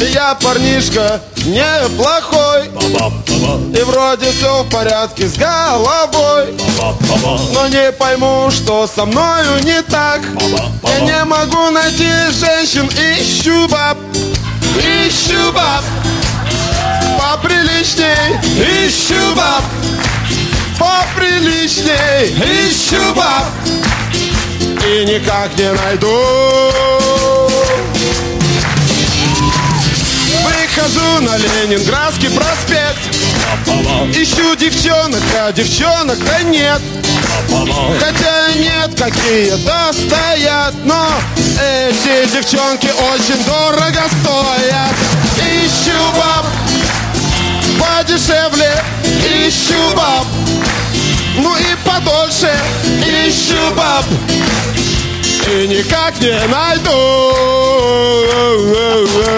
Я парнишка неплохой, и вроде все в порядке с головой, но не пойму, что со мною не так. Я не могу найти женщин, ищу баб поприличней, ищу баб поприличней, ищу баб и никак не найду. Выхожу на Ленинградский проспект, ищу девчонок, а девчонок-то нет. Хотя нет, какие-то стоят, но эти девчонки очень дорого стоят. Ищу баб подешевле, ищу баб, ну и подольше, ищу баб и никак не найду.